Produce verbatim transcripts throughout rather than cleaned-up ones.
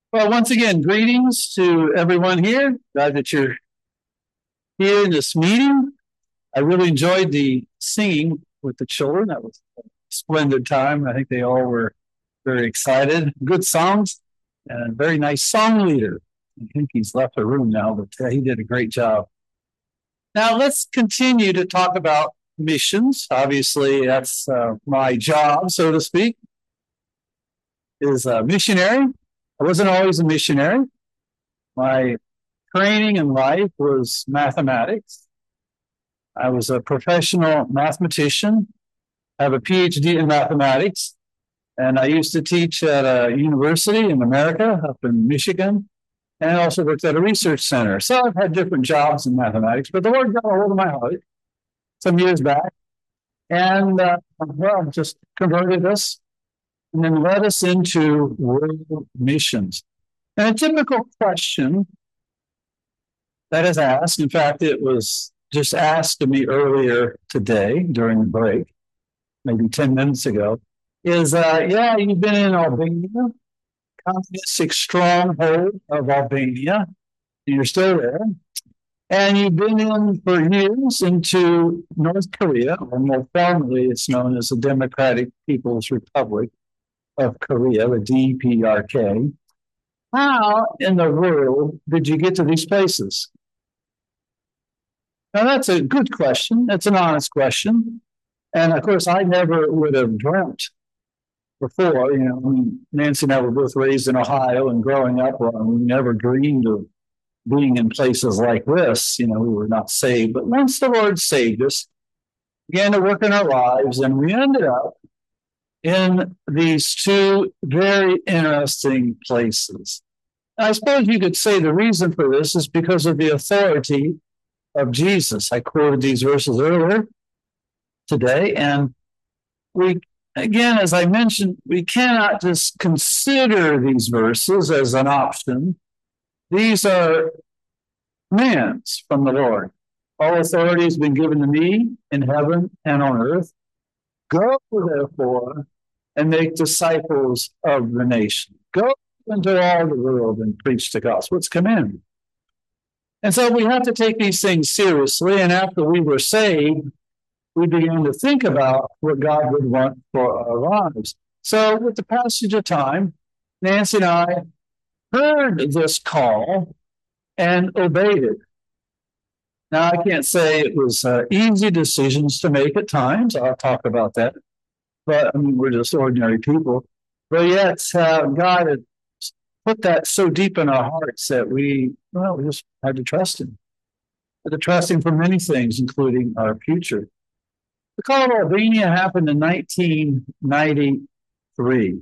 Well, once again, greetings to everyone here. Glad that you're here in this meeting. I really enjoyed the singing with the children. That was a splendid time. I think they all were very excited. Good songs and a very nice song leader. I think he's left the room now, but uh, he did a great job. Now, let's continue to talk about missions. Obviously, that's uh, my job, so to speak, is a missionary. I wasn't always a missionary. My training in life was mathematics. I was a professional mathematician. I have a P H D in mathematics, and I used to teach at a university in America up in Michigan, and I also worked at a research center. So I've had different jobs in mathematics, but the Lord got a hold of my heart some years back, and uh, well, just converted us, and then led us into world missions. And a typical question that is asked, in fact, it was just asked to me earlier today during the break, maybe ten minutes ago, is uh, yeah, you've been in Albania, communistic stronghold of Albania, and you're still there. And you've been in for years into North Korea, or more formally, it's known as the Democratic People's Republic of Korea, the D P R K. How in the world did you get to these places? Now, that's a good question. That's an honest question. And of course, I never would have dreamt before. You know, I mean, Nancy and I were both raised in Ohio, and growing up, well, we never dreamed of being in places like this. You know, we were not saved. But once the Lord saved us, began to work in our lives, and we ended up in these two very interesting places. And I suppose you could say the reason for this is because of the authority of Jesus. I quoted these verses earlier today, and we, again, as I mentioned, we cannot just consider these verses as an option. These are commands from the Lord. All authority has been given to me in heaven and on earth. Go, therefore, and make disciples of the nation. Go into all the world and preach the gospel. It's commanded. And so we have to take these things seriously. And after we were saved, we began to think about what God would want for our lives. So with the passage of time, Nancy and I heard this call and obeyed it. Now, I can't say it was uh, easy decisions to make at times. I'll talk about that. But I mean, we're just ordinary people. But yet, uh, God had put that so deep in our hearts that we, well, we just had to trust Him. Had to trust Him for many things, including our future. The call of Albania happened in nineteen ninety-three.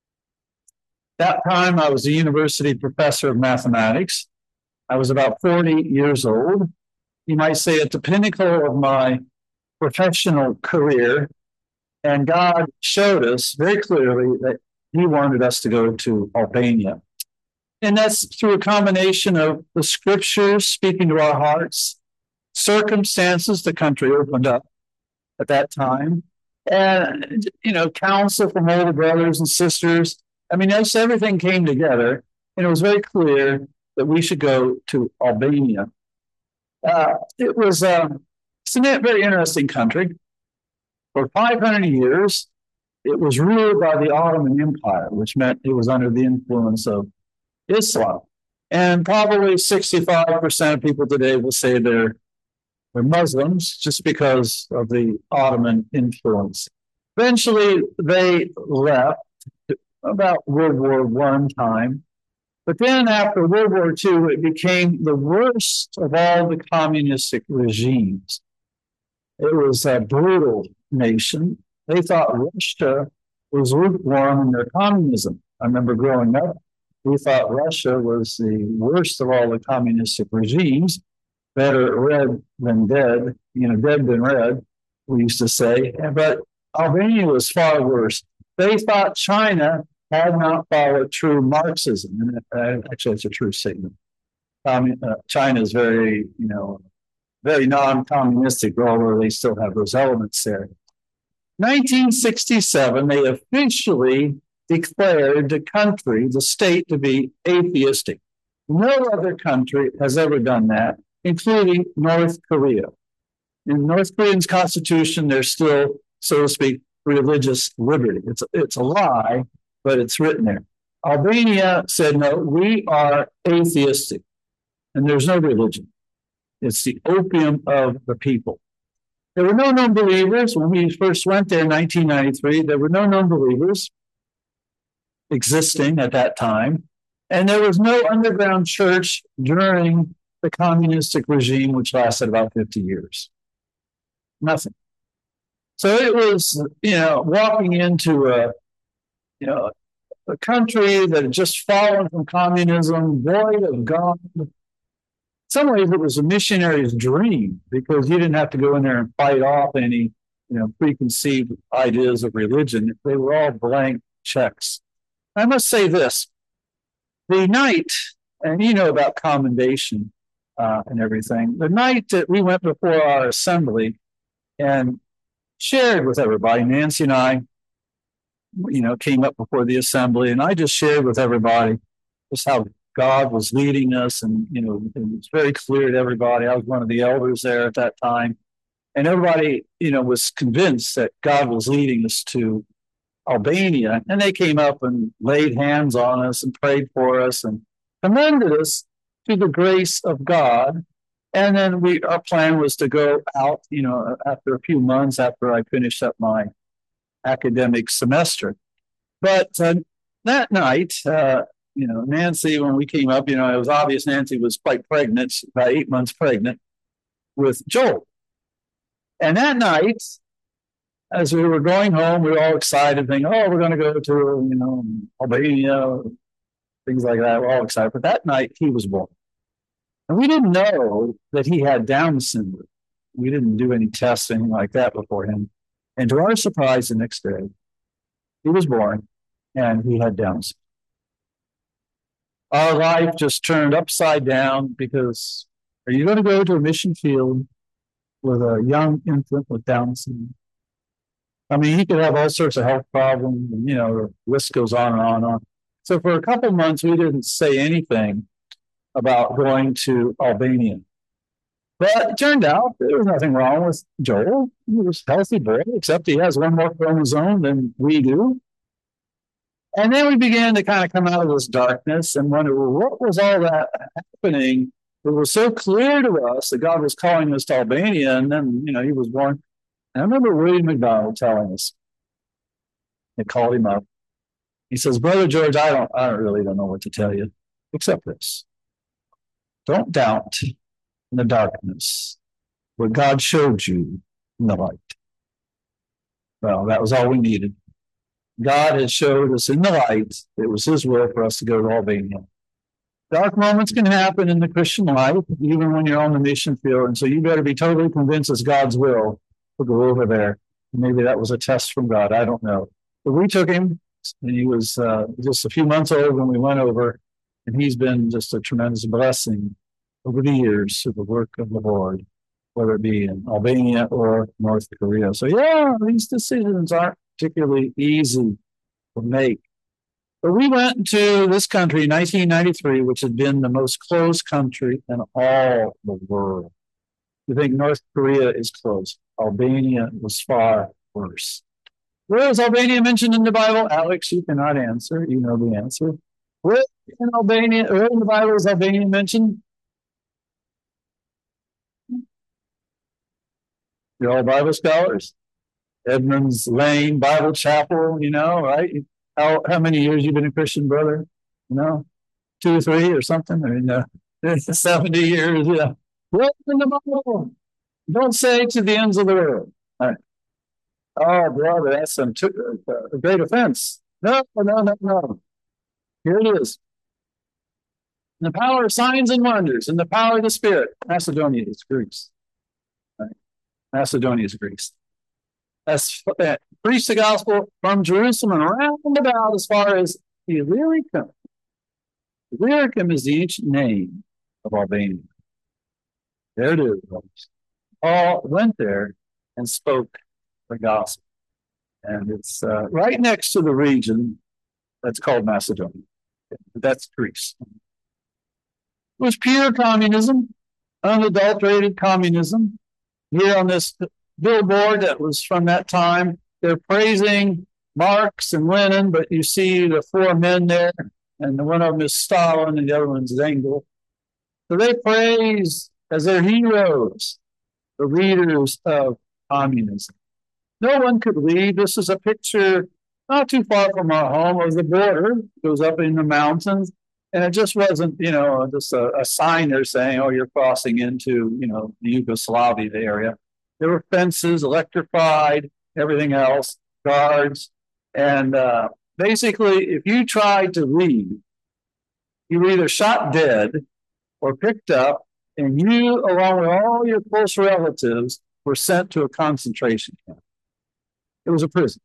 That time, I was a university professor of mathematics. I was about forty years old. You might say at the pinnacle of my professional career. And God showed us very clearly that He wanted us to go to Albania. And that's through a combination of the scriptures speaking to our hearts, circumstances the country opened up at that time, and, you know, counsel from older brothers and sisters. I mean, just everything came together, and it was very clear that we should go to Albania. Uh, it was um, it's a very interesting country. For five hundred years, it was ruled by the Ottoman Empire, which meant it was under the influence of Islam. And probably sixty-five percent of people today will say they're, they're Muslims just because of the Ottoman influence. Eventually, they left about World War One time. But then after World War Two, it became the worst of all the communistic regimes. It was a brutal nation. They thought Russia was lukewarm in their communism. I remember growing up, we thought Russia was the worst of all the communistic regimes, better red than dead, you know, dead than red, we used to say. But Albania was far worse. They thought China had not followed true Marxism. And actually, it's a true statement. Um, uh, China is very, you know, very non-communistic, although they still have those elements there. nineteen sixty-seven, they officially declared the country, the state, to be atheistic. No other country has ever done that, including North Korea. In North Korean's constitution, there's still, so to speak, religious liberty. It's, it's a lie, but it's written there. Albania said, no, we are atheistic, and there's no religion. It's the opium of the people. There were no non-believers. When we first went there in nineteen ninety-three, there were no non-believers existing at that time. And there was no underground church during the communistic regime, which lasted about fifty years. Nothing. So it was, you know, walking into a, you know, a country that had just fallen from communism, void of God. In some ways, it was a missionary's dream because you didn't have to go in there and fight off any, you know, preconceived ideas of religion. They were all blank checks. I must say this. The night, and you know about commendation uh, and everything, the night that we went before our assembly and shared with everybody, Nancy and I, you know, came up before the assembly, and I just shared with everybody just how God was leading us, and, you know, it was very clear to everybody. I was one of the elders there at that time, and everybody, you know, was convinced that God was leading us to Albania, and they came up and laid hands on us and prayed for us and commended us to the grace of God. And then we, our plan was to go out, you know, after a few months after I finished up my academic semester. But uh, that night, uh, you know, Nancy, when we came up, you know, it was obvious Nancy was quite pregnant, about eight months pregnant with Joel. And that night, as we were going home, we were all excited, thinking, oh, we're going to go to, you know, Albania, things like that. We're all excited. But that night, he was born. And we didn't know that he had Down syndrome. We didn't do any tests, anything like that before him. And to our surprise, the next day, he was born, and he had Down syndrome. Our life just turned upside down because are you going to go to a mission field with a young infant with Down syndrome? I mean, he could have all sorts of health problems, and, you know, the list goes on and on and on. So for a couple of months, we didn't say anything about going to Albania. But it turned out there was nothing wrong with Joel. He was a healthy boy, except he has one more chromosome than we do. And then we began to kind of come out of this darkness and wonder, well, what was all that happening? It was so clear to us that God was calling us to Albania, and then, you know, he was born. And I remember William McDonald telling us, they called him up. He says, Brother George, I don't, I don't really don't know what to tell you, except this. Don't doubt in the darkness what God showed you in the light. Well, that was all we needed. God had showed us in the light it was his will for us to go to Albania. Dark moments can happen in the Christian life, even when you're on the mission field. And so you better be totally convinced it's God's will to go over there. Maybe that was a test from God. I don't know. But we took him, and he was uh, just a few months old when we went over. And he's been just a tremendous blessing over the years to the work of the Lord, whether it be in Albania or North Korea. So, yeah, these decisions aren't particularly easy to make. But we went to this country in nineteen ninety-three, which had been the most closed country in all the world. You think North Korea is closed. Albania was far worse. Where is Albania mentioned in the Bible? Alex, you cannot answer. You know the answer. Where in Albania, where in the Bible is Albania mentioned? You're all Bible scholars. Edmonds Lane Bible Chapel, you know, right? How how many years you been a Christian, brother? You know, two or three or something? I mean, uh, seventy years, yeah. What's in the Bible? Don't say to the ends of the world. All right. Oh, brother, that's some t- uh, great offense. No, no, no, no. Here it is. The power of signs and wonders and the power of the Spirit. Macedonia is Greece. Right. Macedonia is Greece. That's that. Preach the gospel from Jerusalem and around about as far as Illyricum. Illyricum is the ancient name of Albania. There it is. Paul went there and spoke the gospel. And it's uh, right next to the region That's called Macedonia. That's Greece. It was pure communism, unadulterated communism. Here on this billboard that was from that time, they're praising Marx and Lenin, but you see the four men there, and one of them is Stalin and the other one's Engels. So they praise as their heroes the leaders of communism. No one could leave. This is a picture not too far from our home of the border. It goes up in the mountains. And it just wasn't, you know, just a, a sign there saying, oh, you're crossing into, you know, the Yugoslavia area. There were fences, electrified, everything else, guards. And uh, basically, if you tried to leave, you were either shot dead or picked up, and you, along with all your close relatives, were sent to a concentration camp. It was a prison.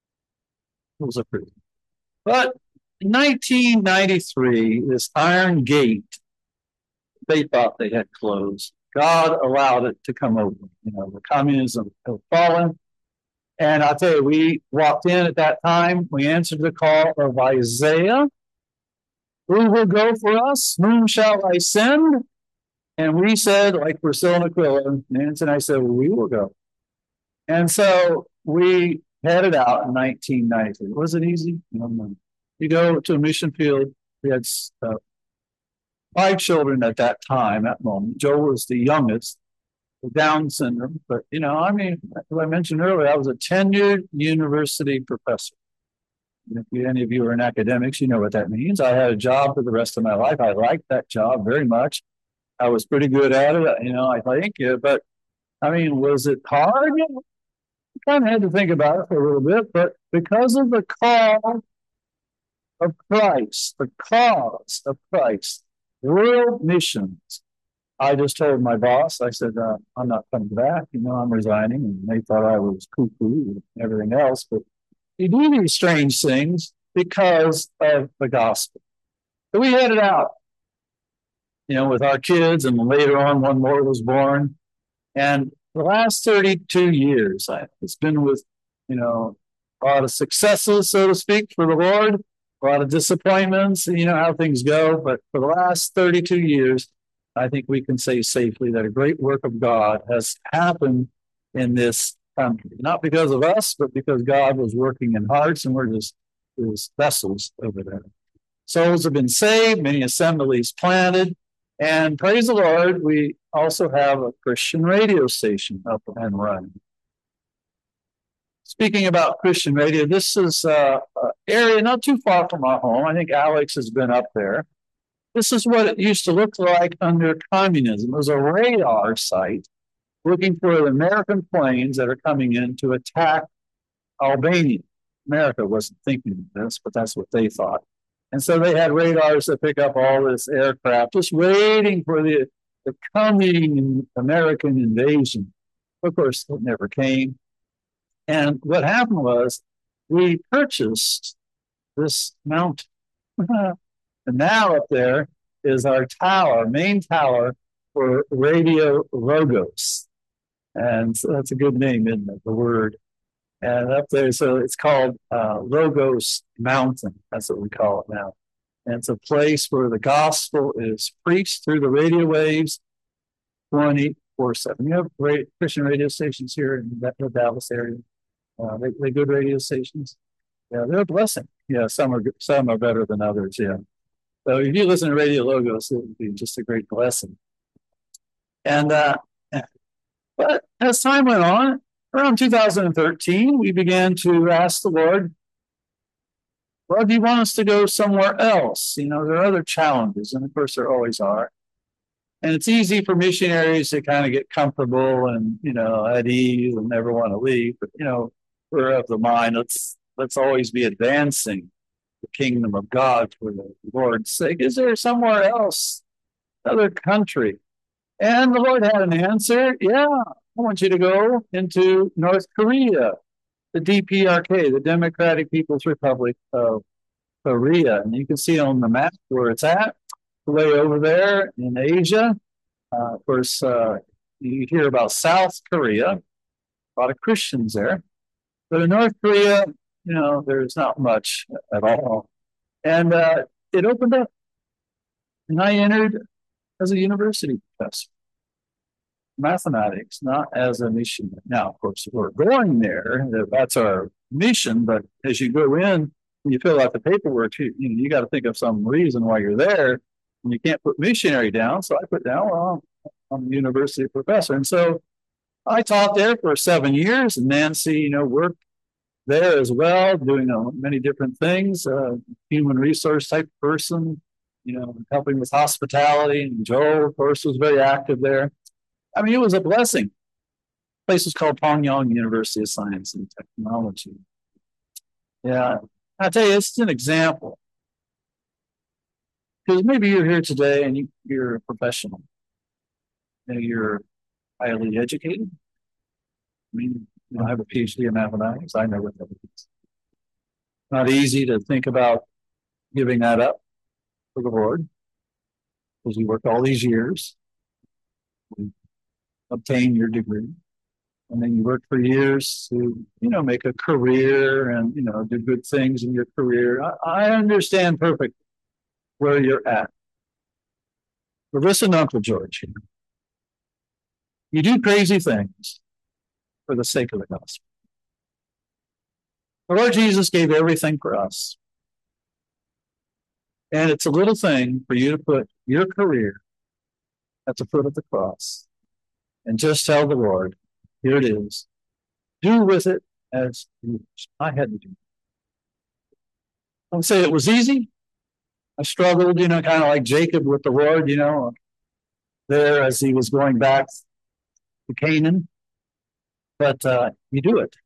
It was a prison. But in nineteen ninety-three, this Iron Gate, they thought they had closed. God allowed it to come open. You know, the communism had fallen. And I'll tell you, we walked in at that time. We answered the call of Isaiah. Who will go for us? Whom shall I send? And we said, like Priscilla and Aquila, Nancy and I said, well, we will go. And so we headed out in nineteen ninety-three. Was it easy? No, no. You go to a mission field. We had uh, five children at that time, at that moment. Joe was the youngest, with Down syndrome. But, you know, I mean, as I mentioned earlier, I was a tenured university professor. If you, any of you are in academics, you know what that means. I had a job for the rest of my life. I liked that job very much. I was pretty good at it, you know, I think. Yeah, but, I mean, was it hard? I kind of had to think about it for a little bit. But because of the call of Christ, the cause of Christ, world missions, I just told my boss, I said, uh, I'm not coming back. You know, I'm resigning. And they thought I was cuckoo and everything else. But you do these strange things because of the gospel. So we headed out, you know, with our kids, and later on, one more was born. And the last thirty-two years, I, it's been with, you know, a lot of successes, so to speak, for the Lord, a lot of disappointments, you know how things go. But for the last thirty-two years, I think we can say safely that a great work of God has happened in this country. Not because of us, but because God was working in hearts, and we're just his vessels over there. Souls have been saved, many assemblies planted, and praise the Lord, we also have a Christian radio station up and running. Speaking about Christian radio, this is uh, an area not too far from our home. I think Alex has been up there. This is what it used to look like under communism. It was a radar site looking for the American planes that are coming in to attack Albania. America wasn't thinking of this, but that's what they thought. And so they had radars that pick up all this aircraft, just waiting for the, the coming American invasion. Of course, it never came. And what happened was we purchased this mountain. And now up there is our tower, main tower for Radio Logos. And so that's a good name, isn't it? The word. And up there, so it's called uh, Logos Mountain. That's what we call it now. And it's a place where the gospel is preached through the radio waves twenty-four seven. You have radio, Christian radio stations here in the Dallas area. Uh, they, they good radio stations. Yeah, they're a blessing. Yeah, some are some are better than others. Yeah. So if you listen to Radio Logos, it would be just a great blessing. And uh, but as time went on, around two thousand thirteen, we began to ask the Lord, well, do you want us to go somewhere else? You know, there are other challenges, and of course there always are. And it's easy for missionaries to kind of get comfortable and, you know, at ease and never want to leave. But, you know, we're of the mind, let's let's always be advancing the kingdom of God for the Lord's sake. Is there somewhere else, another country? And the Lord had an answer. Yeah, I want you to go into North Korea, the D P R K, the Democratic People's Republic of Korea. And you can see on the map where it's at, way over there in Asia. Uh, of course, uh, you hear about South Korea, a lot of Christians there. But in North Korea, you know, there's not much at all. And uh, it opened up. And I entered as a university professor, mathematics, not as a missionary. Now, of course, we're going there. That's our mission. But as you go in, you fill out the paperwork, you, you know, you got to think of some reason why you're there. And you can't put missionary down. So I put down, well, I'm a university professor. And so I taught there for seven years. And Nancy, you know, worked there as well, doing uh, many different things, uh, human resource type person, you know, helping with hospitality. And Joel, of course, was very active there. I mean, it was a blessing. The place was called Pyongyang University of Science and Technology. Yeah, I tell you, it's an example. Because maybe you're here today and you, you're a professional. You know, you're highly educated. I mean, you know, I have a P H D in mathematics. I know what that is. Not easy to think about giving that up for the Lord, because you worked all these years, you obtain your degree, and then you work for years to, you know, make a career and, you know, do good things in your career. I, I understand perfectly where you're at. But listen to Uncle George here. You do crazy things for the sake of the gospel. The Lord Jesus gave everything for us. And it's a little thing for you to put your career at the foot of the cross and just tell the Lord, here it is. Do with it as you wish. I had to do it. I don't say it was easy. I struggled, you know, kind of like Jacob with the Lord, you know, there as he was going back to Canaan. But uh, you do it.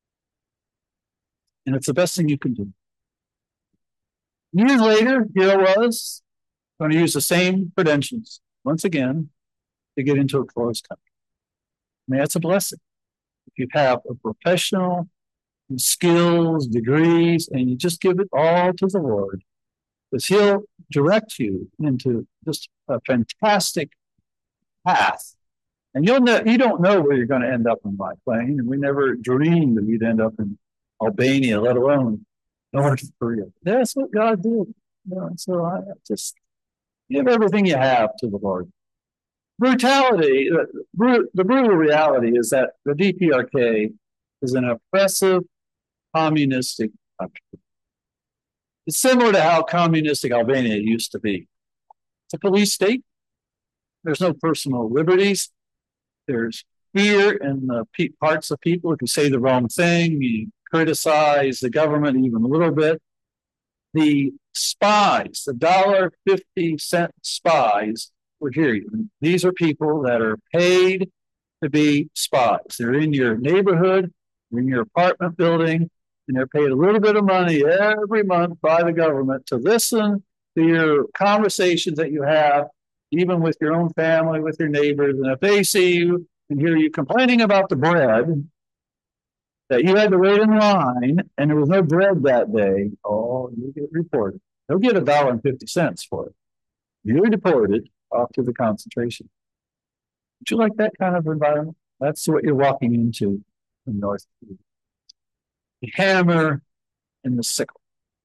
And it's the best thing you can do. Years later, here I was, going to use the same credentials once again to get into a closed country. I mean, that's a blessing. If you have a professional, skills, degrees, and you just give it all to the Lord, because He'll direct you into just a fantastic path. And you'll know, you don't know where you're going to end up in my plane, and we never dreamed that we'd end up in Albania, let alone North Korea. That's what God did. You know, so I just give everything you have to the Lord. Brutality, the, the brutal reality is that the D P R K is an oppressive communistic country. It's similar to how communistic Albania used to be. It's a police state. There's no personal liberties. There's fear in the pe- parts of people. If you say the wrong thing, you criticize the government even a little bit. The spies, the one dollar fifty cent spies, would hear you. These are people that are paid to be spies. They're in your neighborhood, in your apartment building, and they're paid a little bit of money every month by the government to listen to your conversations that you have, even with your own family, with your neighbors. And if they see you and hear you complaining about the bread, that you had to wait in line and there was no bread that day, oh, you get reported. They'll get a dollar and fifty cents for it. You're deported off to the concentration. Would you like that kind of environment? That's what you're walking into in North Korea. The hammer and the sickle.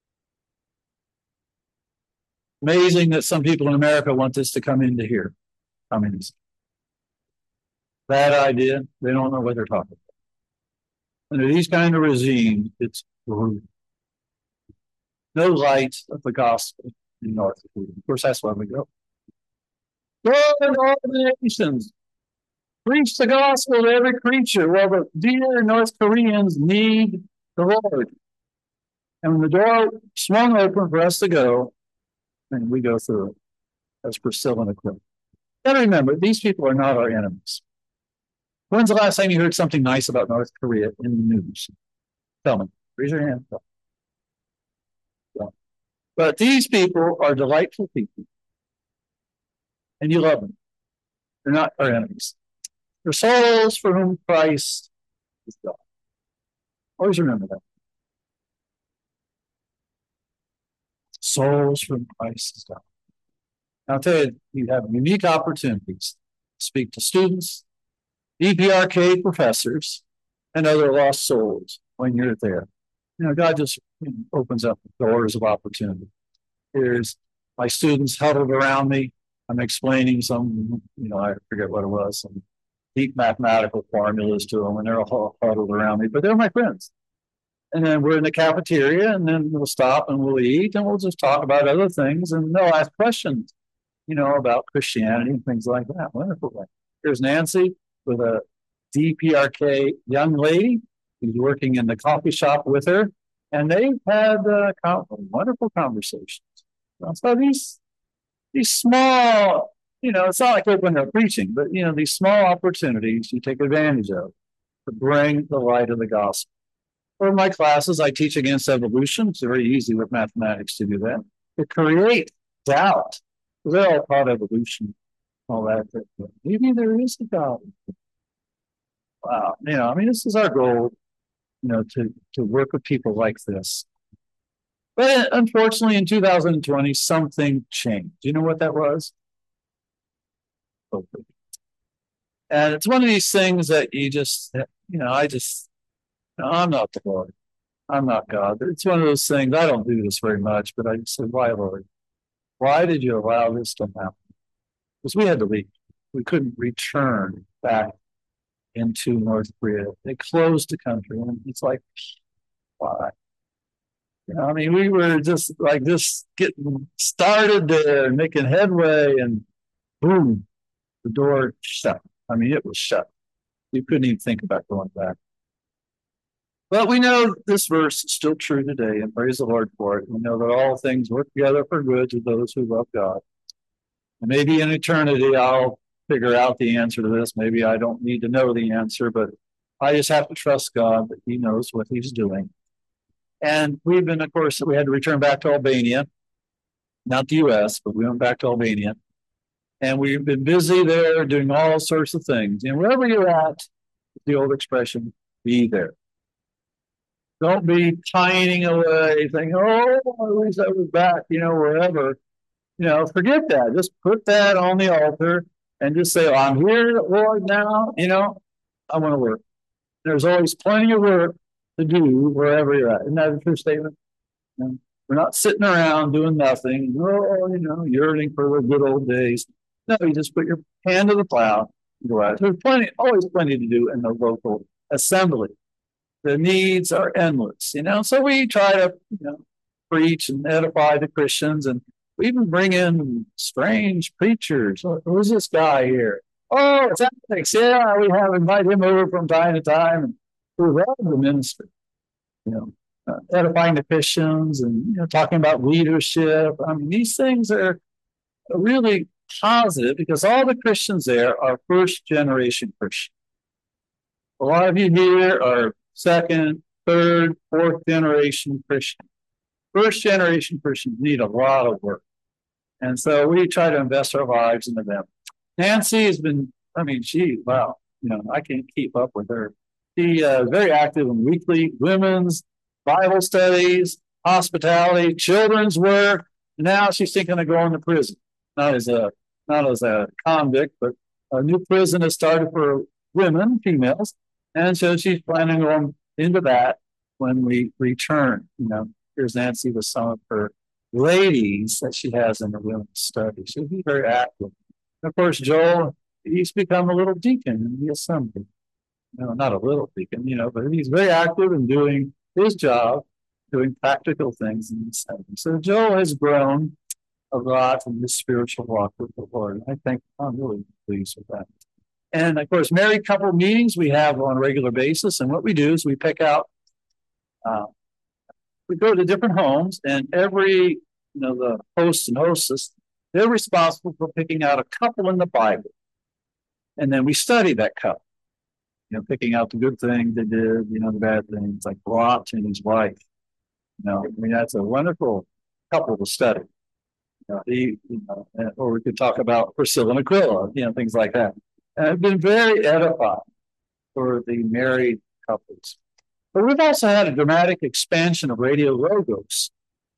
Amazing that some people in America want this to come into here. Communism. Bad idea. They don't know what they're talking about. Under these kind of regimes, it's brutal. No light of the gospel in North Korea. Of course, that's why we go. Go into all the nations. Preach the gospel to every creature. Well, the dear North Koreans need the Lord. And when the door swung open for us to go, and we go through it, as Priscilla and Aquila. You gotta remember, these people are not our enemies. When's the last time you heard something nice about North Korea in the news? Tell me. Raise your hand. But these people are delightful people. And you love them. They're not our enemies. They're souls for whom Christ is God. Always remember that. Souls for whom Christ is God. I'll tell you, you have unique opportunities to speak to students, D P R K professors, and other lost souls when you're there. You know, God just opens up doors of opportunity. Here's my students huddled around me. I'm explaining some, you know, I forget what it was, some deep mathematical formulas to them, and they're all huddled around me, but they're my friends. And then we're in the cafeteria, and then we'll stop and we'll eat, and we'll just talk about other things, and they'll ask questions, you know, about Christianity and things like that. Wonderful. Here's Nancy with a D P R K young lady who's working in the coffee shop with her, and they've had uh, wonderful conversations. So these these small, you know, it's not like open they're preaching, but you know, these small opportunities you take advantage of to bring the light of the gospel. For my classes, I teach against evolution. It's very easy with mathematics to do that. To create doubt. They're all taught evolution, all that. Maybe there is a God. Wow. You know, I mean, this is our goal, you know, to, to work with people like this. But unfortunately, in two thousand twenty, something changed. Do you know what that was? COVID. And it's one of these things that you just, you know, I just, no, I'm not the Lord. I'm not God. It's one of those things, I don't do this very much, but I said, why, Lord? Why did you allow this to happen? Because we had to leave. We couldn't return back into North Korea. They closed the country, and it's like, why? You know, I mean, we were just like this getting started there, making headway, and boom, the door shut. I mean, it was shut. You couldn't even think about going back. But we know this verse is still true today, and praise the Lord for it. We know that all things work together for good to those who love God. And maybe in eternity, I'll figure out the answer to this. Maybe I don't need to know the answer, but I just have to trust God that He knows what He's doing. And we've been, of course, we had to return back to Albania, not the U S, but we went back to Albania. And we've been busy there doing all sorts of things. And wherever you're at, the old expression, be there. Don't be pining away, thinking, oh, I wish I was back, you know, wherever. You know, forget that. Just put that on the altar and just say, oh, I'm here, Lord, now. You know, I want to work. There's always plenty of work to do wherever you're at. Isn't that a true statement? You know, we're not sitting around doing nothing. Oh, you know, yearning for the good old days. No, you just put your hand to the plow and go out. There's plenty, always plenty to do in the local assembly. The needs are endless, you know. So we try to, you know, preach and edify the Christians, and we even bring in strange preachers. Oh, who's this guy here? Oh, it's Alex. Yeah, we have invite him over from time to time, and we love the ministry, you know, uh, edifying the Christians and you know talking about leadership. I mean, these things are really positive because all the Christians there are first generation Christians. A lot of you here are second, third, fourth generation Christian. First generation Christians need a lot of work. And so we try to invest our lives into them. Nancy has been, I mean, she, wow, you know, I can't keep up with her. She uh, is very active in weekly women's Bible studies, hospitality, children's work. Now she's thinking of going to prison, not as a, not as a convict, but a new prison has started for women, females. And so she's planning on into that when we return. You know, here's Nancy with some of her ladies that she has in her women's study. She'll be very active. And of course, Joel, he's become a little deacon in the assembly. No, not a little deacon, you know, but he's very active in doing his job, doing practical things in the assembly. So Joel has grown a lot in his spiritual walk with the Lord. I think I'm really pleased with that. And of course, married couple meetings we have on a regular basis. And what we do is we pick out, uh, we go to different homes, and every, you know, the host and hostess, they're responsible for picking out a couple in the Bible. And then we study that couple, you know, picking out the good things they did, you know, the bad things, like Lot and his wife. You know, I mean, that's a wonderful couple to study. You know, he, you know, or we could talk about Priscilla and Aquila, you know, things like that. And I've been very edifying for the married couples. But we've also had a dramatic expansion of Radio Logos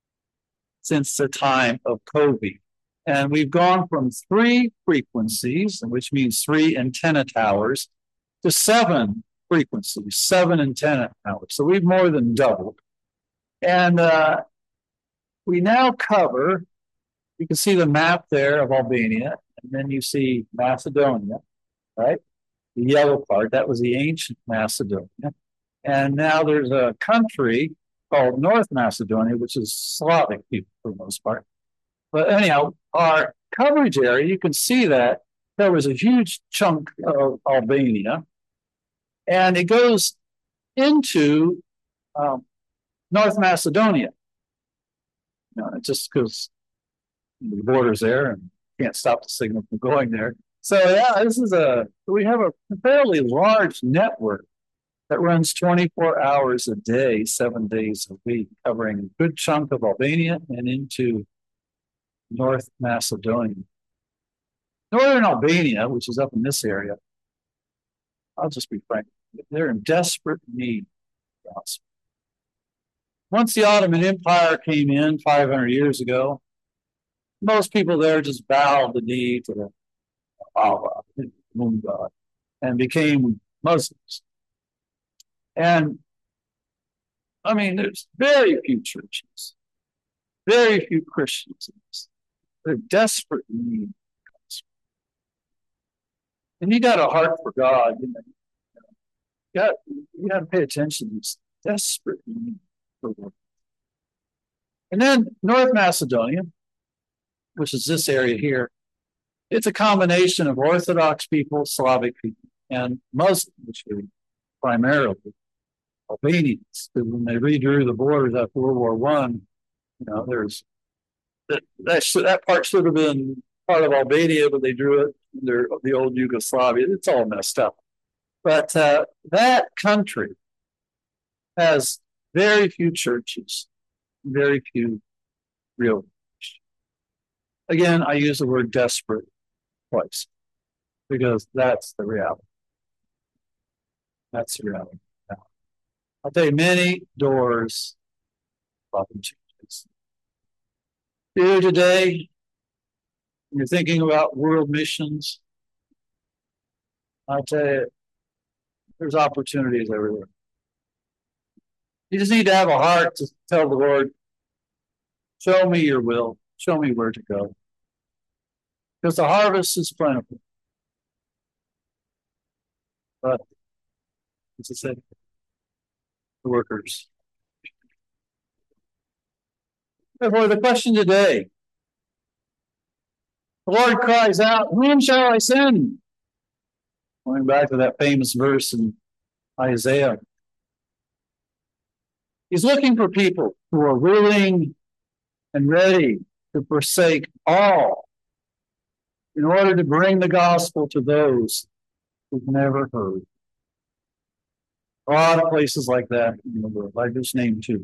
since the time of COVID. And we've gone from three frequencies, which means three antenna towers, to seven frequencies, seven antenna towers. So we've more than doubled. And uh, we now cover, you can see the map there of Albania, and then you see Macedonia, right? The yellow part, that was the ancient Macedonia. And now there's a country called North Macedonia, which is Slavic people for the most part. But anyhow, our coverage area, you can see that there was a huge chunk of Albania, and it goes into um, North Macedonia. You know, just because the border's there and can't stop the signal from going there. So yeah, this is a, we have a fairly large network that runs twenty-four hours a day, seven days a week, covering a good chunk of Albania and into North Macedonia. Northern Albania, which is up in this area, I'll just be frank, they're in desperate need of the gospel. Once the Ottoman Empire came in five hundred years ago, most people there just bowed the knee to the Allah, the moon god, and became Muslims. And I mean, there's very few churches, very few Christians. They're desperate in need of the gospel. And you got a heart for God, you know. You got, you got to pay attention. It's desperate need for God. And then North Macedonia, which is this area here, it's a combination of Orthodox people, Slavic people, and Muslims, which are primarily Albanians. Because when they redrew the borders after World War One, you know, there's that that, that part should have been part of Albania, but they drew it under the old Yugoslavia. It's all messed up. But uh, that country has very few churches, very few real. Again, I use the word desperate twice because that's the reality. That's the reality. Now, I'll tell you, many doors often changes. Here today, when you're thinking about world missions, I'll tell you, there's opportunities everywhere. You just need to have a heart to tell the Lord, show me your will, show me where to go. Because the harvest is plentiful. But, as I said, the workers. Therefore, the question today, the Lord cries out, when shall I send? Going back to that famous verse in Isaiah. He's looking for people who are willing and ready to forsake all in order to bring the gospel to those who've never heard. A lot of places like that in the world. I just named two.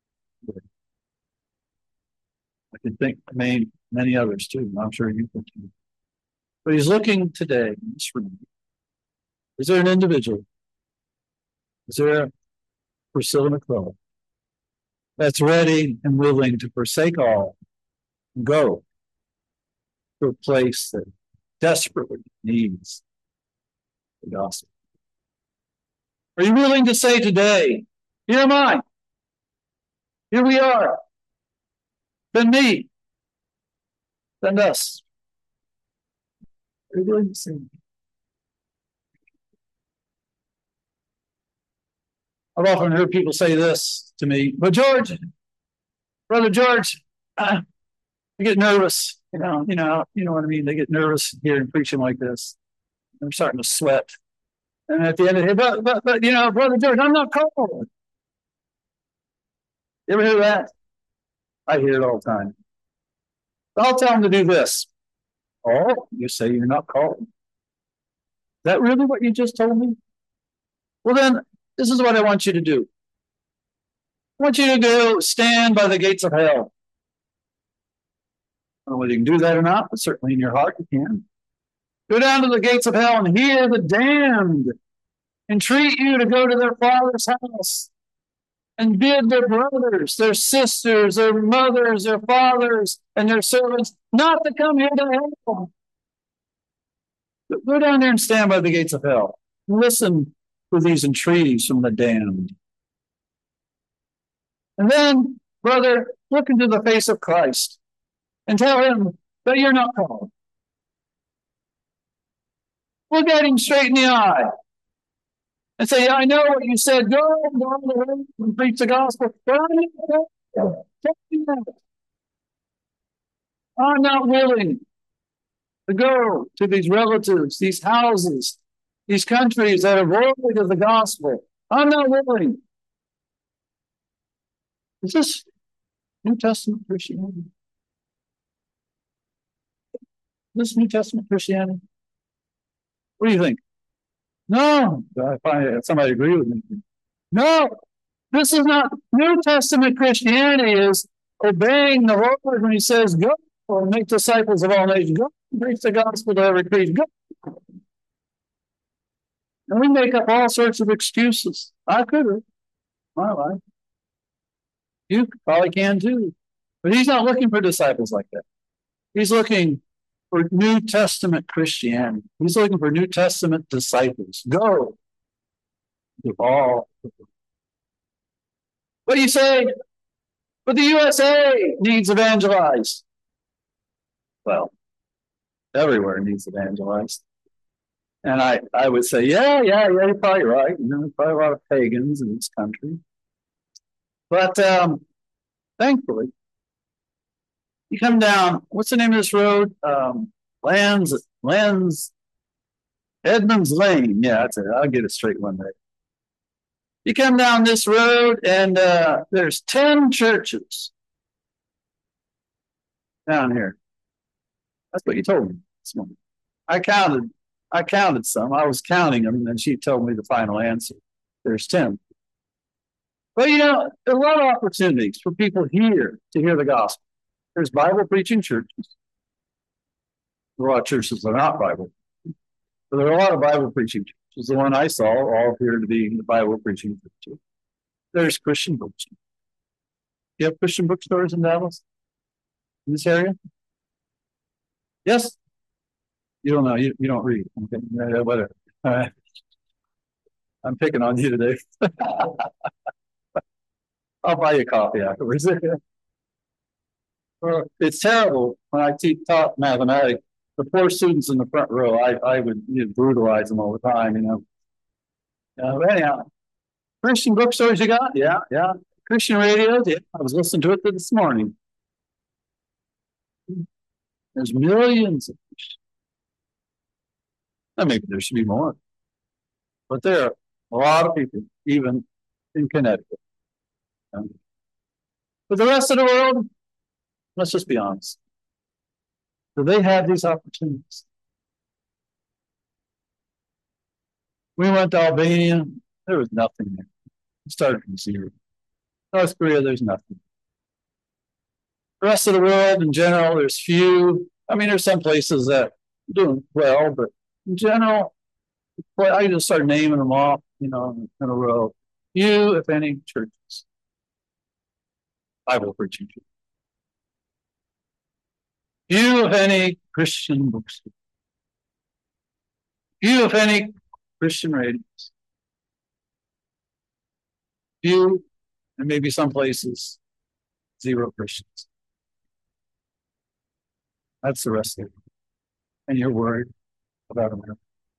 I can think of many, many others too. I'm sure you can too. But he's looking today in this room. Is there an individual? Is there a Priscilla McClellan that's ready and willing to forsake all and go to a place that desperately needs the gospel? Are you willing to say today, here am I, here we are, send me, send us? Are you willing to say? I've often heard people say this to me, but George, Brother George, uh, I get nervous. You know, you know, you know what I mean? They get nervous hearing preaching like this. They're starting to sweat. And at the end of it, but, but, but, you know, Brother George, I'm not called. You ever hear that? I hear it all the time. I'll tell them to do this. Oh, you say you're not called. Is that really what you just told me? Well, then, this is what I want you to do. I want you to go stand by the gates of hell. I don't know whether you can do that or not, but certainly in your heart you can. Go down to the gates of hell and hear the damned entreat you to go to their father's house and bid their brothers, their sisters, their mothers, their fathers, and their servants not to come here to hell. Go down there and stand by the gates of hell. Listen for these entreaties from the damned. And then, brother, Look into the face of Christ and tell him that you're not called. Look at him straight in the eye and say, I know what you said. Go and go the way and preach the gospel. I'm not willing to go to these relatives, these houses, these countries that are void of the gospel. I'm not willing. Is this New Testament Christianity? This New Testament Christianity? What do you think? No, I find somebody agree with me. No, this is not New Testament Christianity. Is obeying the Lord when He says, "Go and make disciples of all nations. Go and preach the gospel to every creature." Go. And we make up all sorts of excuses. I could have, my life. You probably can too, but He's not looking for disciples like that. He's looking for New Testament Christianity. He's looking for New Testament disciples. Go to all. What do you say? But the U S A needs evangelized. Well, everywhere needs evangelized. And I, I would say, yeah, yeah, yeah, you're probably right. You know, there's probably a lot of pagans in this country. But um, thankfully, you come down, what's the name of this road? Um, Lands, Lands, Edmonds Lane. Yeah, that's it. I'll get it straight one day. You come down this road, and uh, there's ten churches down here. That's what you told me this morning. I counted. I counted some. I was counting them, and then she told me the final answer. There's ten. But you know, there are a lot of opportunities for people here to hear the gospel. There's Bible preaching churches. A lot of churches are not Bible, but there are a lot of Bible preaching churches. The one I saw all appear to be the Bible preaching church. There's Christian books. You have Christian bookstores in Dallas? In this area? Yes? You don't know. You, you don't read. Okay. Yeah, whatever. All right. I'm picking on you today. I'll buy you a coffee afterwards. Well, it's terrible when I teach taught mathematics. The poor students in the front row, I, I would you know, brutalize them all the time, you know. Uh, anyhow, Christian bookstores you got? Yeah, yeah. Christian radios? Yeah, I was listening to it this morning. There's millions of Christians. Now, maybe there should be more. But there are a lot of people, even in Connecticut. Um, but the rest of the world, let's just be honest. Do they have these opportunities? We went to Albania. There was nothing there. We started from zero. North Korea, there's nothing. The rest of the world, in general, there's few. I mean, there's some places that are doing well, but in general, well, I just start naming them off, you know, in a row. Few, if any, churches. Bible preaching churches. Few, if any, Christian books. Few, if any, Christian radios. Few, and maybe some places, zero Christians. That's the rest of it. And you're worried about America.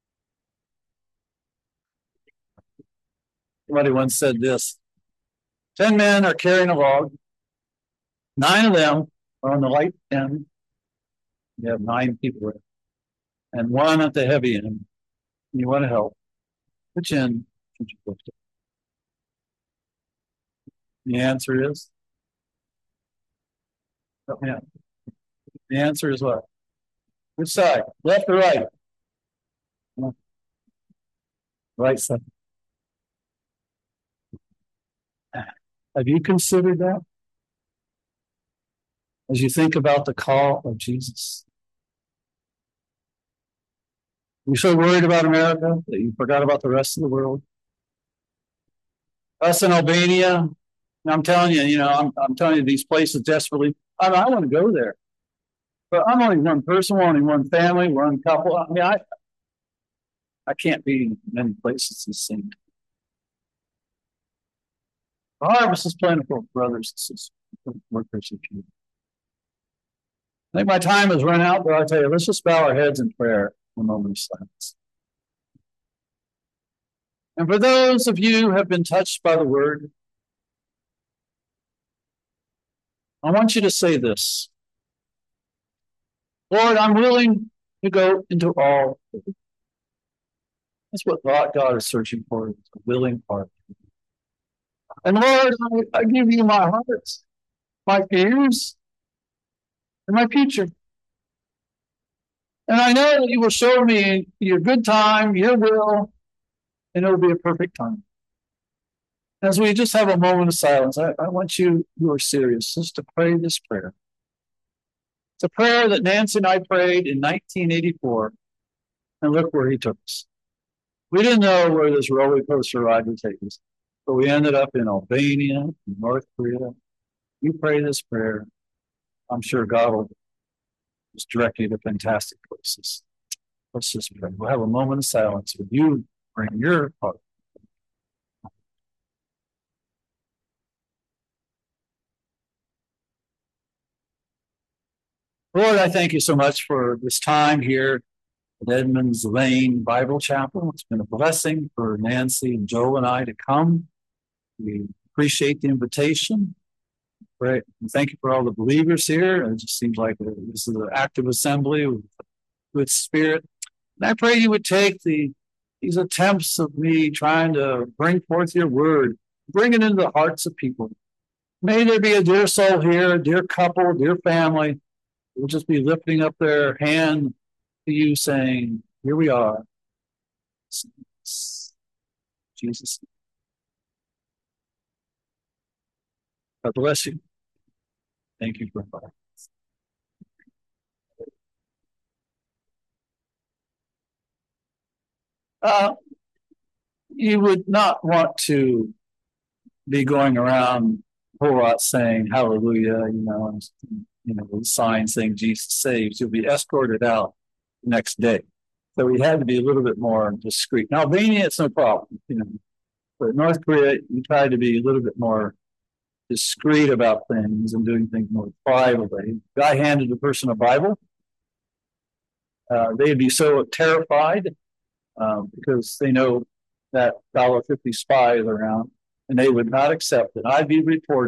Somebody once said this. Ten men are carrying a log. Nine of them are on the light end. You have nine people there. And one at the heavy end. You want to help. Which end should you lift up? The answer is? Oh, yeah. The answer is what? Which side? Left or right? Right side. Have you considered that? As you think about the call of Jesus? You're so worried about America that you forgot about the rest of the world? Us in Albania, I'm telling you, you know, I'm, I'm telling you these places desperately. I, I want to go there. But I'm only one person, we're only one family, one couple. I mean, I, I can't be in many places the same time. The harvest is plentiful, brothers and sisters. We're persecuted. I think my time has run out, but I'll tell you, let's just bow our heads in prayer for a moment of silence. And for those of you who have been touched by the word, I want you to say this. Lord, I'm willing to go into all. That's what God is searching for, a willing heart. And Lord, I, I give you my heart, my fears, and my future. And I know that you will show me your good time, your will, and it will be a perfect time. As we just have a moment of silence, I, I want you who are serious just to pray this prayer. It's a prayer that Nancy and I prayed in nineteen eighty-four, and look where he took us. We didn't know where this roller coaster ride would take us, but we ended up in Albania, in North Korea. You pray this prayer, I'm sure God will just direct you to fantastic places. Let's just pray. We'll have a moment of silence with you. Bring your heart. Lord, I thank you so much for this time here at Edmonds Lane Bible Chapel. It's been a blessing for Nancy and Joel and I to come. We appreciate the invitation. Right. And thank you for all the believers here. It just seems like this is an active assembly with, with spirit. And I pray you would take the these attempts of me trying to bring forth your word, bring it into the hearts of people. May there be a dear soul here, a dear couple, dear family, who will just be lifting up their hand to you saying, here we are. Jesus. God bless you. Thank you for inviting us. Uh, you would not want to be going around a whole lot saying hallelujah, you know, and, you know, with signs saying Jesus saves. You'll be escorted out the next day. So we had to be a little bit more discreet. Now, Albania, it's no problem, you know, but North Korea, you try to be a little bit more discreet about things and doing things more privately. If I handed a person a Bible, uh, they'd be so terrified um, because they know that one dollar fifty spy is around, and they would not accept it. I'd be reported